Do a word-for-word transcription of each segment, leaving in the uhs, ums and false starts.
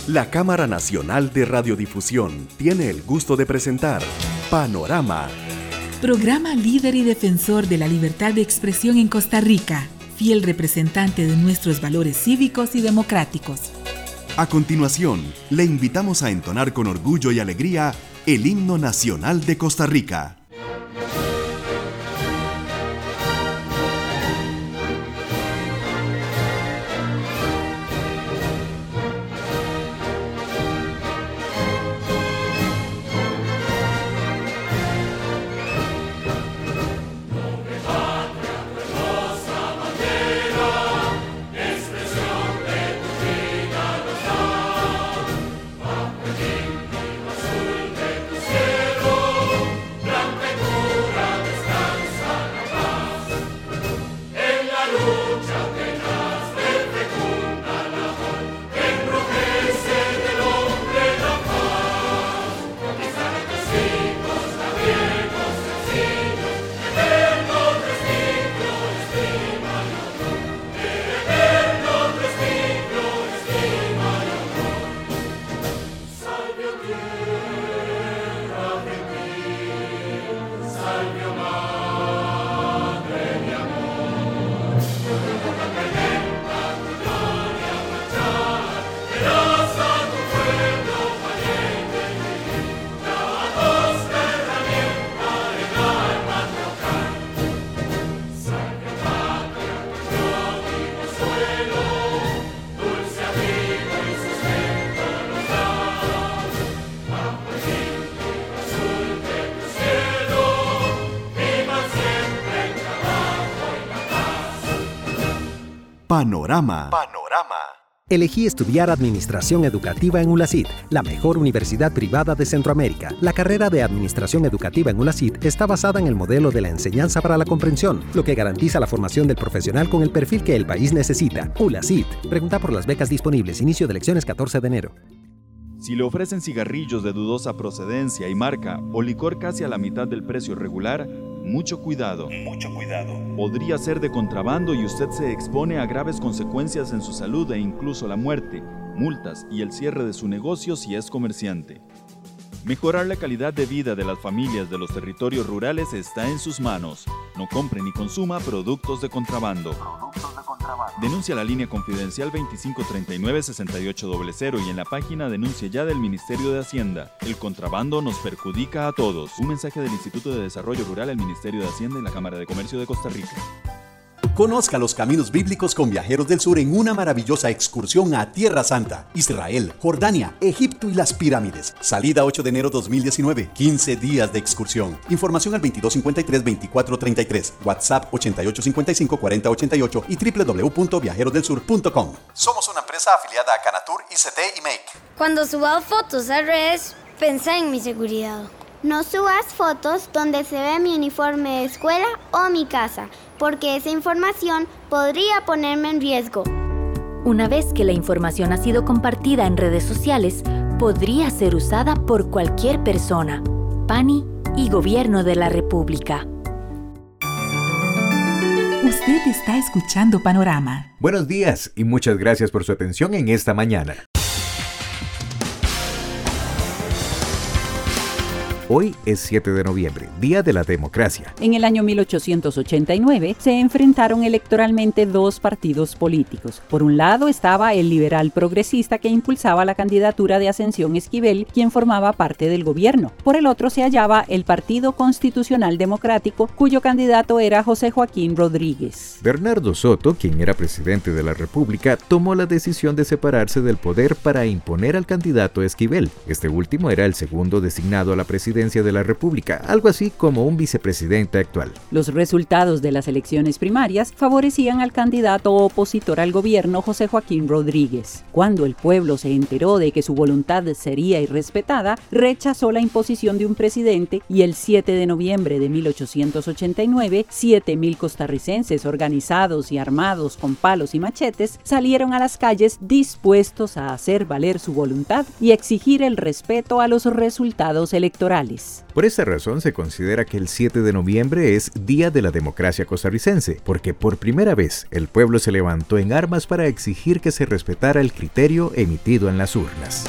La Cámara Nacional de Radiodifusión tiene el gusto de presentar Panorama. Programa líder y defensor de la libertad de expresión en Costa Rica, fiel representante de nuestros valores cívicos y democráticos. A continuación, le invitamos a entonar con orgullo y alegría el himno nacional de Costa Rica. Panorama. Panorama. Elegí estudiar Administración Educativa en ULACID, la mejor universidad privada de Centroamérica. La carrera de Administración Educativa en ULACID está basada en el modelo de la enseñanza para la comprensión, lo que garantiza la formación del profesional con el perfil que el país necesita. ULACID. Pregunta por las becas disponibles. Inicio de elecciones catorce de enero. Si le ofrecen cigarrillos de dudosa procedencia y marca o licor casi a la mitad del precio regular, mucho cuidado. Mucho cuidado. Podría ser de contrabando y usted se expone a graves consecuencias en su salud e incluso la muerte, multas y el cierre de su negocio si es comerciante. Mejorar la calidad de vida de las familias de los territorios rurales está en sus manos. No compre ni consuma productos de contrabando. Productos de contrabando. Denuncia la línea confidencial veinticinco treinta y nueve sesenta y ocho cero cero y en la página Denuncia Ya del Ministerio de Hacienda. El contrabando nos perjudica a todos. Un mensaje del Instituto de Desarrollo Rural, el Ministerio de Hacienda y la Cámara de Comercio de Costa Rica. Conozca los caminos bíblicos con Viajeros del Sur en una maravillosa excursión a Tierra Santa, Israel, Jordania, Egipto y las pirámides. Salida ocho de enero dos mil diecinueve, quince días de excursión. Información al veintidós cincuenta y tres veinticuatro treinta y tres, WhatsApp ochenta y ocho cincuenta y cinco cuarenta ochenta y ocho y doble u doble u doble u punto viajeros del sur punto com. Somos una empresa afiliada a Canatur, I C T y Make. Cuando suba fotos a redes, pensá en mi seguridad. No subas fotos donde se ve mi uniforme de escuela o mi casa, porque esa información podría ponerme en riesgo. Una vez que la información ha sido compartida en redes sociales, podría ser usada por cualquier persona. PANI y Gobierno de la República. Usted está escuchando Panorama. Buenos días y muchas gracias por su atención en esta mañana. Hoy es siete de noviembre, Día de la Democracia. En el año mil ochocientos ochenta y nueve se enfrentaron electoralmente dos partidos políticos. Por un lado estaba el liberal progresista que impulsaba la candidatura de Ascensión Esquivel, quien formaba parte del gobierno. Por el otro se hallaba el Partido Constitucional Democrático, cuyo candidato era José Joaquín Rodríguez. Bernardo Soto, quien era presidente de la República, tomó la decisión de separarse del poder para imponer al candidato Esquivel. Este último era el segundo designado a la presidencia de la República, algo así como un vicepresidente actual. Los resultados de las elecciones primarias favorecían al candidato opositor al gobierno José Joaquín Rodríguez. Cuando el pueblo se enteró de que su voluntad sería irrespetada, rechazó la imposición de un presidente y el siete de noviembre de mil ochocientos ochenta y nueve, siete mil costarricenses organizados y armados con palos y machetes salieron a las calles dispuestos a hacer valer su voluntad y exigir el respeto a los resultados electorales. sociales. Por esta razón se considera que el siete de noviembre es Día de la Democracia Costarricense, porque por primera vez el pueblo se levantó en armas para exigir que se respetara el criterio emitido en las urnas.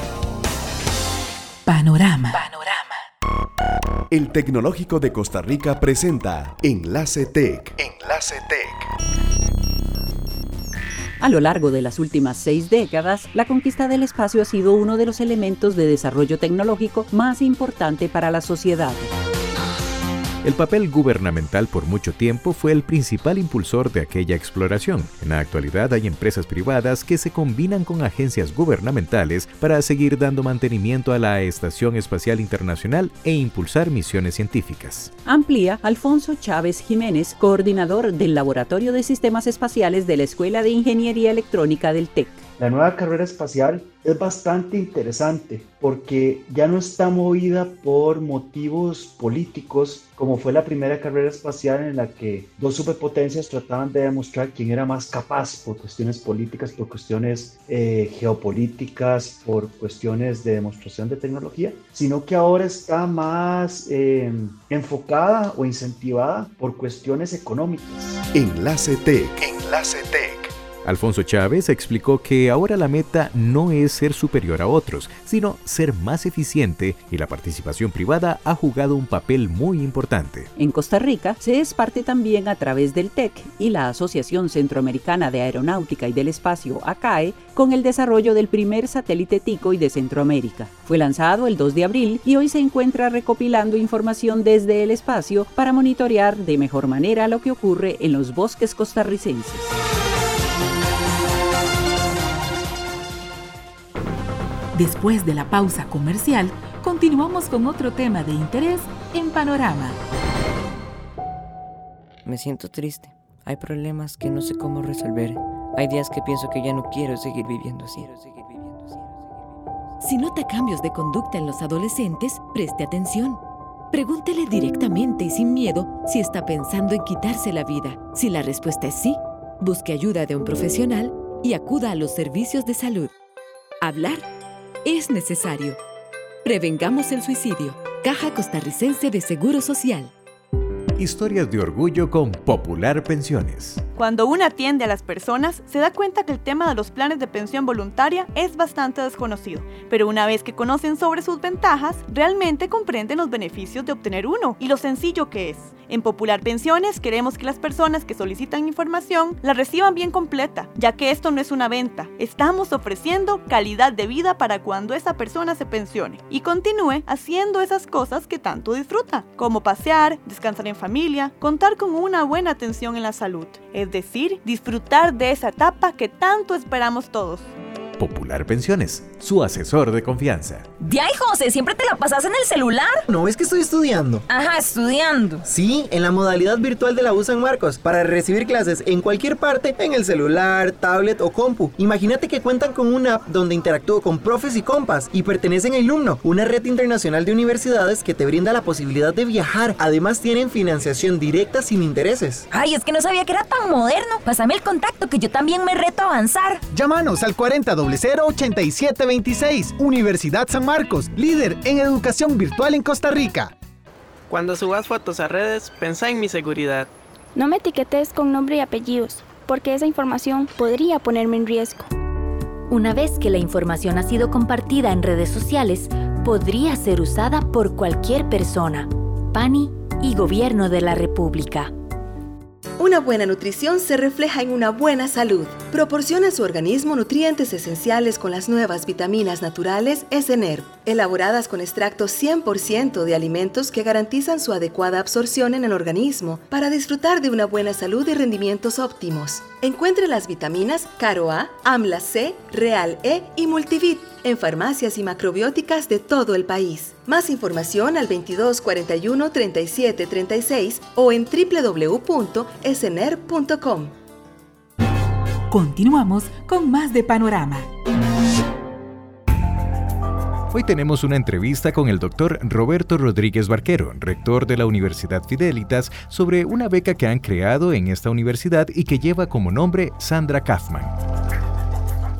Panorama. El Tecnológico de Costa Rica presenta Enlace Tech. Enlace Tech. A lo largo de las últimas seis décadas, la conquista del espacio ha sido uno de los elementos de desarrollo tecnológico más importante para la sociedad. El papel gubernamental por mucho tiempo fue el principal impulsor de aquella exploración. En la actualidad hay empresas privadas que se combinan con agencias gubernamentales para seguir dando mantenimiento a la Estación Espacial Internacional e impulsar misiones científicas. Amplía Alfonso Chávez Jiménez, coordinador del Laboratorio de Sistemas Espaciales de la Escuela de Ingeniería Electrónica del TEC. La nueva carrera espacial es bastante interesante porque ya no está movida por motivos políticos como fue la primera carrera espacial en la que dos superpotencias trataban de demostrar quién era más capaz por cuestiones políticas, por cuestiones eh, geopolíticas, por cuestiones de demostración de tecnología, sino que ahora está más eh, enfocada o incentivada por cuestiones económicas. Enlace Tech. Enlace Tech. Alfonso Chávez explicó que ahora la meta no es ser superior a otros, sino ser más eficiente, y la participación privada ha jugado un papel muy importante. En Costa Rica se es parte también a través del TEC y la Asociación Centroamericana de Aeronáutica y del Espacio, A C A E, con el desarrollo del primer satélite Ticoy de Centroamérica. Fue lanzado el dos de abril y hoy se encuentra recopilando información desde el espacio para monitorear de mejor manera lo que ocurre en los bosques costarricenses. Después de la pausa comercial, continuamos con otro tema de interés en Panorama. Me siento triste. Hay problemas que no sé cómo resolver. Hay días que pienso que ya no quiero seguir viviendo así. Si nota cambios de conducta en los adolescentes, preste atención. Pregúntele directamente y sin miedo si está pensando en quitarse la vida. Si la respuesta es sí, busque ayuda de un profesional y acuda a los servicios de salud. Hablar es necesario. Prevengamos el suicidio. Caja Costarricense de Seguro Social. Historias de orgullo con Popular Pensiones. Cuando uno atiende a las personas, se da cuenta que el tema de los planes de pensión voluntaria es bastante desconocido. Pero una vez que conocen sobre sus ventajas, realmente comprenden los beneficios de obtener uno y lo sencillo que es. En Popular Pensiones queremos que las personas que solicitan información la reciban bien completa, ya que esto no es una venta. Estamos ofreciendo calidad de vida para cuando esa persona se pensione y continúe haciendo esas cosas que tanto disfruta, como pasear, descansar en familia, contar con una buena atención en la salud. Es decir, disfrutar de esa etapa que tanto esperamos todos. Popular Pensiones, su asesor de confianza. De ahí, José, ¿siempre te la pasas en el celular? No, es que estoy estudiando. Ajá, estudiando. Sí, en la modalidad virtual de la U San Marcos, para recibir clases en cualquier parte, en el celular, tablet o compu. Imagínate que cuentan con una app donde interactúo con profes y compas y pertenecen a Ilumno, una red internacional de universidades que te brinda la posibilidad de viajar. Además tienen financiación directa sin intereses. Ay, es que no sabía que era tan moderno. Pásame el contacto que yo también me reto a avanzar. Llámanos al cuarenta cero ochenta y siete veintiséis. Universidad San Marcos, líder en educación virtual en Costa Rica. Cuando subas fotos a redes, pensá en mi seguridad. No me etiquetes con nombre y apellidos, porque esa información podría ponerme en riesgo. Una vez que la información ha sido compartida en redes sociales, podría ser usada por cualquier persona. PANI y Gobierno de la República. Una buena nutrición se refleja en una buena salud. Proporciona a su organismo nutrientes esenciales con las nuevas vitaminas naturales Esenerv, elaboradas con extractos cien por ciento de alimentos que garantizan su adecuada absorción en el organismo para disfrutar de una buena salud y rendimientos óptimos. Encuentre las vitaminas Caro A, Amla C, Real E y Multivit en farmacias y macrobióticas de todo el país. Más información al veintidós cuarenta y uno treinta y siete treinta y seis o en doble u doble u doble u punto esenerv punto com. Continuamos con más de Panorama. Hoy tenemos una entrevista con el doctor Roberto Rodríguez Barquero, rector de la Universidad Fidelitas, sobre una beca que han creado en esta universidad y que lleva como nombre Sandra Kaufman.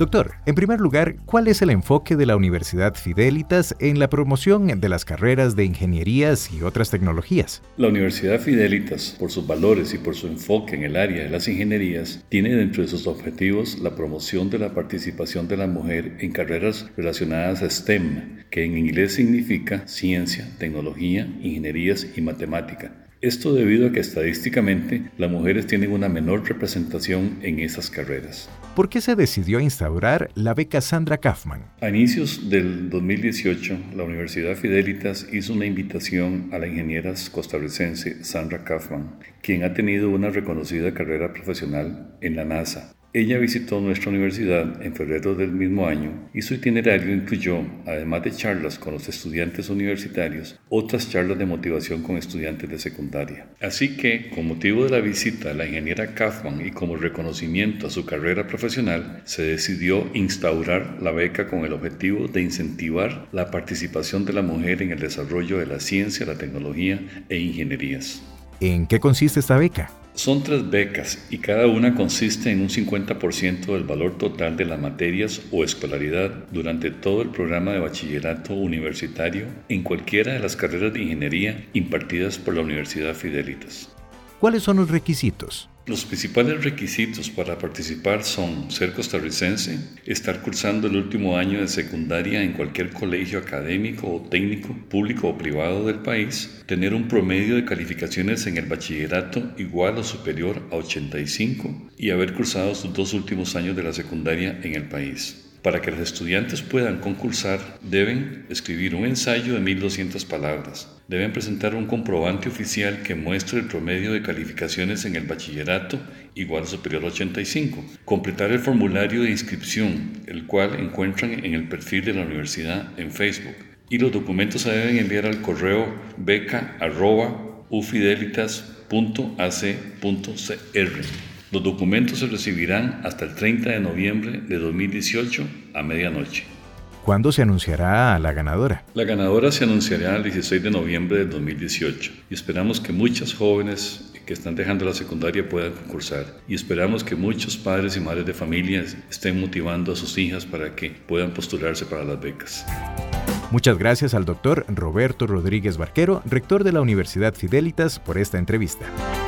Doctor, en primer lugar, ¿cuál es el enfoque de la Universidad Fidelitas en la promoción de las carreras de ingenierías y otras tecnologías? La Universidad Fidelitas, por sus valores y por su enfoque en el área de las ingenierías, tiene dentro de sus objetivos la promoción de la participación de la mujer en carreras relacionadas a STEM, que en inglés significa ciencia, tecnología, ingenierías y matemática. Esto debido a que estadísticamente las mujeres tienen una menor representación en esas carreras. ¿Por qué se decidió instaurar la beca Sandra Kaufman? A inicios del dos mil dieciocho, la Universidad Fidelitas hizo una invitación a la ingeniera costarricense Sandra Kaufman, quien ha tenido una reconocida carrera profesional en la NASA. Ella visitó nuestra universidad en febrero del mismo año y su itinerario incluyó, además de charlas con los estudiantes universitarios, otras charlas de motivación con estudiantes de secundaria. Así que, con motivo de la visita a la ingeniera Kaufman y como reconocimiento a su carrera profesional, se decidió instaurar la beca con el objetivo de incentivar la participación de la mujer en el desarrollo de la ciencia, la tecnología e ingenierías. ¿En qué consiste esta beca? Son tres becas y cada una consiste en un cincuenta por ciento del valor total de las materias o escolaridad durante todo el programa de bachillerato universitario en cualquiera de las carreras de ingeniería impartidas por la Universidad Fidelitas. ¿Cuáles son los requisitos? Los principales requisitos para participar son ser costarricense, estar cursando el último año de secundaria en cualquier colegio académico o técnico, público o privado del país, tener un promedio de calificaciones en el bachillerato igual o superior a ochenta y cinco y haber cursado sus dos últimos años de la secundaria en el país. Para que los estudiantes puedan concursar, deben escribir un ensayo de mil doscientas palabras. Deben presentar un comprobante oficial que muestre el promedio de calificaciones en el bachillerato igual o superior a ochenta y cinco. Completar el formulario de inscripción, el cual encuentran en el perfil de la universidad en Facebook. Y los documentos se deben enviar al correo beca arroba ufidelitas punto a c punto c r. Los documentos se recibirán hasta el treinta de noviembre de dos mil dieciocho a medianoche. ¿Cuándo se anunciará a la ganadora? La ganadora se anunciará el dieciséis de noviembre de dos mil dieciocho y esperamos que muchas jóvenes que están dejando la secundaria puedan concursar y esperamos que muchos padres y madres de familias estén motivando a sus hijas para que puedan postularse para las becas. Muchas gracias al doctor Roberto Rodríguez Barquero, rector de la Universidad Fidelitas, por esta entrevista.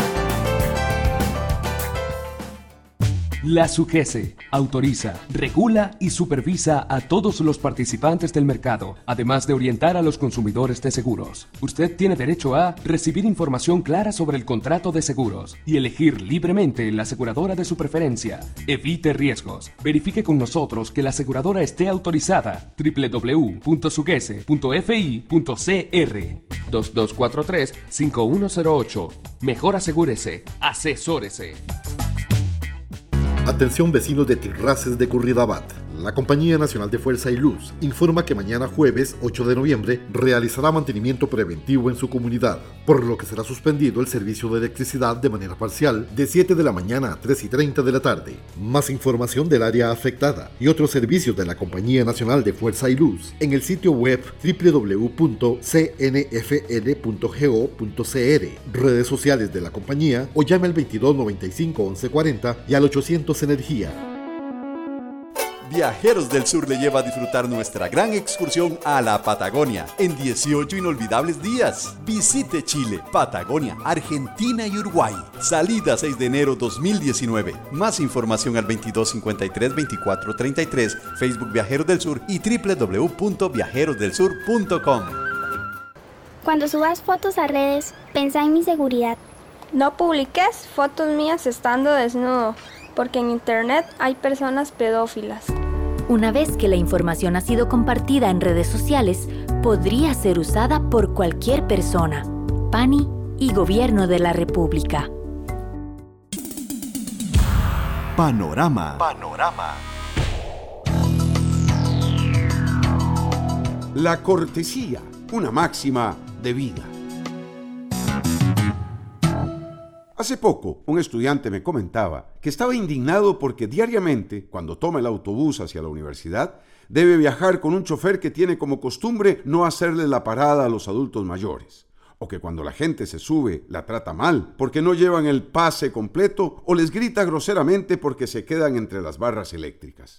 La SUGESE autoriza, regula y supervisa a todos los participantes del mercado, además de orientar a los consumidores de seguros. Usted tiene derecho a recibir información clara sobre el contrato de seguros y elegir libremente la aseguradora de su preferencia. Evite riesgos. Verifique con nosotros que la aseguradora esté autorizada. doble u doble u doble u punto sugese punto f i punto c r dos dos cuatro tres, cinco uno cero ocho. Mejor asegúrese. Asesórese. Atención vecinos de Tirraces de Curridabat. La Compañía Nacional de Fuerza y Luz informa que mañana jueves ocho de noviembre realizará mantenimiento preventivo en su comunidad, por lo que será suspendido el servicio de electricidad de manera parcial de siete de la mañana a tres y treinta de la tarde. Más información del área afectada y otros servicios de la Compañía Nacional de Fuerza y Luz en el sitio web doble u doble u doble u punto c n f l punto go punto c r, redes sociales de la compañía o llame al veintidós noventa y cinco once cuarenta y al ochocientos Energía. Viajeros del Sur le lleva a disfrutar nuestra gran excursión a la Patagonia en dieciocho inolvidables días. Visite Chile, Patagonia, Argentina y Uruguay. Salida seis de enero dos mil diecinueve. Más información al veintidós cincuenta y tres veinticuatro treinta y tres, Facebook Viajeros del Sur y doble u doble u doble u punto viajeros del sur punto com. Cuando subas fotos a redes, pensá en mi seguridad. No publiques fotos mías estando desnudo, porque en internet hay personas pedófilas. Una vez que la información ha sido compartida en redes sociales, podría ser usada por cualquier persona. PANI y Gobierno de la República. Panorama. Panorama. La cortesía, una máxima de vida. Hace poco, un estudiante me comentaba que estaba indignado porque diariamente, cuando toma el autobús hacia la universidad, debe viajar con un chofer que tiene como costumbre no hacerle la parada a los adultos mayores, o que cuando la gente se sube la trata mal porque no llevan el pase completo o les grita groseramente porque se quedan entre las barras eléctricas.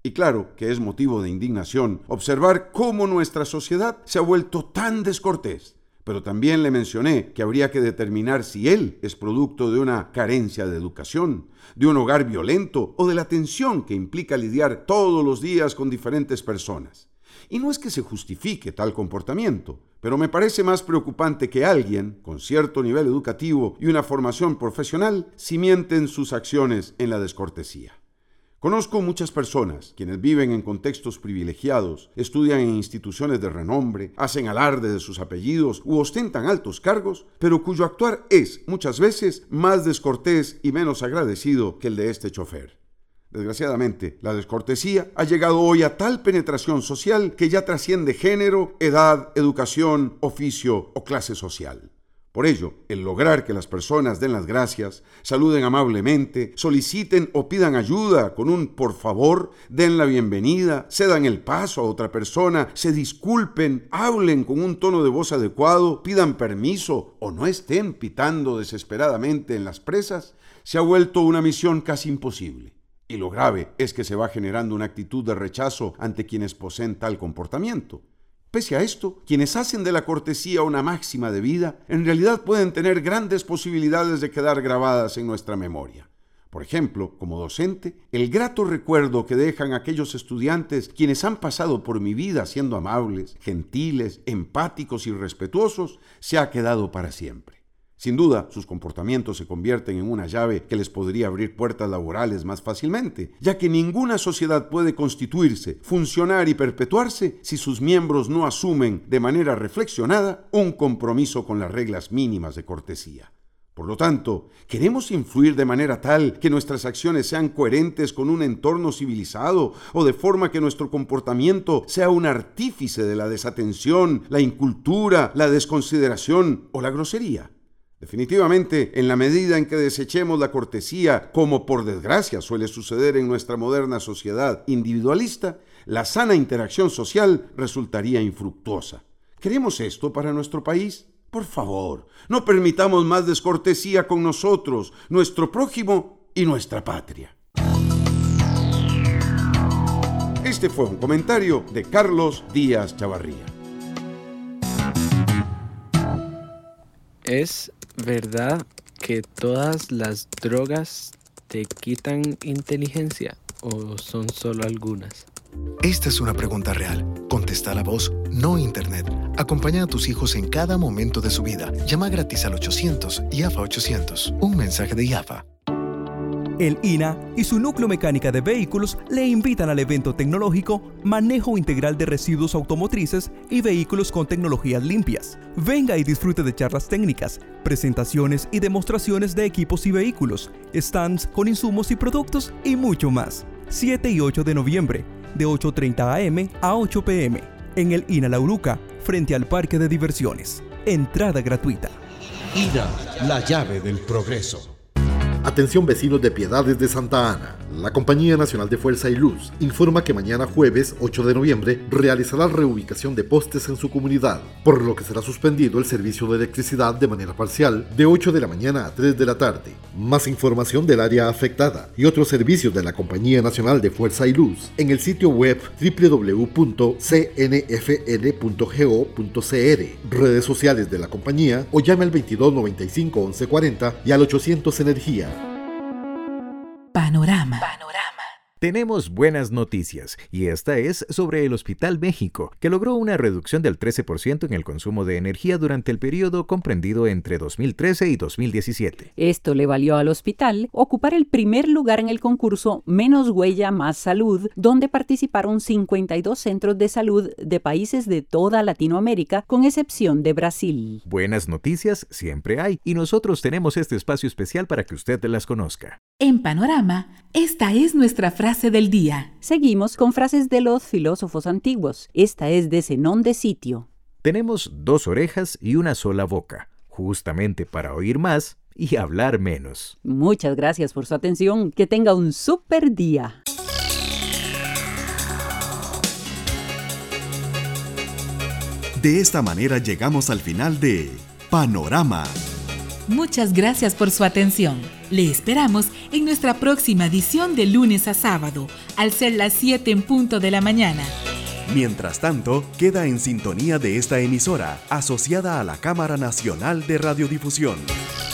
Y claro que es motivo de indignación observar cómo nuestra sociedad se ha vuelto tan descortés. Pero también le mencioné que habría que determinar si él es producto de una carencia de educación, de un hogar violento o de la tensión que implica lidiar todos los días con diferentes personas. Y no es que se justifique tal comportamiento, pero me parece más preocupante que alguien con cierto nivel educativo y una formación profesional cimienten sus acciones en la descortesía. Conozco muchas personas quienes viven en contextos privilegiados, estudian en instituciones de renombre, hacen alarde de sus apellidos u ostentan altos cargos, pero cuyo actuar es, muchas veces, más descortés y menos agradecido que el de este chofer. Desgraciadamente, la descortesía ha llegado hoy a tal penetración social que ya trasciende género, edad, educación, oficio o clase social. Por ello, el lograr que las personas den las gracias, saluden amablemente, soliciten o pidan ayuda con un por favor, den la bienvenida, cedan el paso a otra persona, se disculpen, hablen con un tono de voz adecuado, pidan permiso o no estén pitando desesperadamente en las presas, se ha vuelto una misión casi imposible. Y lo grave es que se va generando una actitud de rechazo ante quienes poseen tal comportamiento. Pese a esto, quienes hacen de la cortesía una máxima de vida, en realidad pueden tener grandes posibilidades de quedar grabadas en nuestra memoria. Por ejemplo, como docente, el grato recuerdo que dejan aquellos estudiantes quienes han pasado por mi vida siendo amables, gentiles, empáticos y respetuosos, se ha quedado para siempre. Sin duda, sus comportamientos se convierten en una llave que les podría abrir puertas laborales más fácilmente, ya que ninguna sociedad puede constituirse, funcionar y perpetuarse si sus miembros no asumen de manera reflexionada un compromiso con las reglas mínimas de cortesía. Por lo tanto, ¿queremos influir de manera tal que nuestras acciones sean coherentes con un entorno civilizado o de forma que nuestro comportamiento sea un artífice de la desatención, la incultura, la desconsideración o la grosería? Definitivamente, en la medida en que desechemos la cortesía, como por desgracia suele suceder en nuestra moderna sociedad individualista, la sana interacción social resultaría infructuosa. ¿Queremos esto para nuestro país? Por favor, no permitamos más descortesía con nosotros, nuestro prójimo y nuestra patria. Este fue un comentario de Carlos Díaz Chavarría. ¿Es verdad que todas las drogas te quitan inteligencia o son solo algunas? Esta es una pregunta real. Contesta a la voz, no internet. Acompaña a tus hijos en cada momento de su vida. Llama gratis al ochocientos I A F A ochocientos. Un mensaje de I A F A. El I N A y su núcleo mecánica de vehículos le invitan al evento tecnológico Manejo Integral de Residuos Automotrices y Vehículos con Tecnologías Limpias. Venga y disfrute de charlas técnicas, presentaciones y demostraciones de equipos y vehículos, stands con insumos y productos y mucho más. siete y ocho de noviembre, de ocho y treinta a eme a ocho pe eme, en el I N A La Uruca, frente al Parque de Diversiones. Entrada gratuita. I N A, la llave del progreso. Atención vecinos de Piedades de Santa Ana. La Compañía Nacional de Fuerza y Luz informa que mañana jueves ocho de noviembre realizará reubicación de postes en su comunidad, por lo que será suspendido el servicio de electricidad de manera parcial de ocho de la mañana a tres de la tarde. Más información del área afectada y otros servicios de la Compañía Nacional de Fuerza y Luz en el sitio web doble u doble u doble u punto c n f l punto go punto c r, redes sociales de la compañía o llame al veintidós noventa y cinco once cuarenta y al ochocientos Energía. Panorama. Tenemos buenas noticias, y esta es sobre el Hospital México, que logró una reducción del trece por ciento en el consumo de energía durante el periodo comprendido entre dos mil trece y dos mil diecisiete. Esto le valió al hospital ocupar el primer lugar en el concurso Menos Huella, Más Salud, donde participaron cincuenta y dos centros de salud de países de toda Latinoamérica, con excepción de Brasil. Buenas noticias siempre hay, y nosotros tenemos este espacio especial para que usted las conozca. En Panorama, esta es nuestra frase del día. Seguimos con frases de los filósofos antiguos. Esta es de Zenón de Sitio. Tenemos dos orejas y una sola boca, justamente para oír más y hablar menos. Muchas gracias por su atención. Que tenga un súper día. De esta manera llegamos al final de Panorama. Muchas gracias por su atención. Le esperamos en nuestra próxima edición de lunes a sábado, al ser las siete en punto de la mañana. Mientras tanto, queda en sintonía de esta emisora, asociada a la Cámara Nacional de Radiodifusión.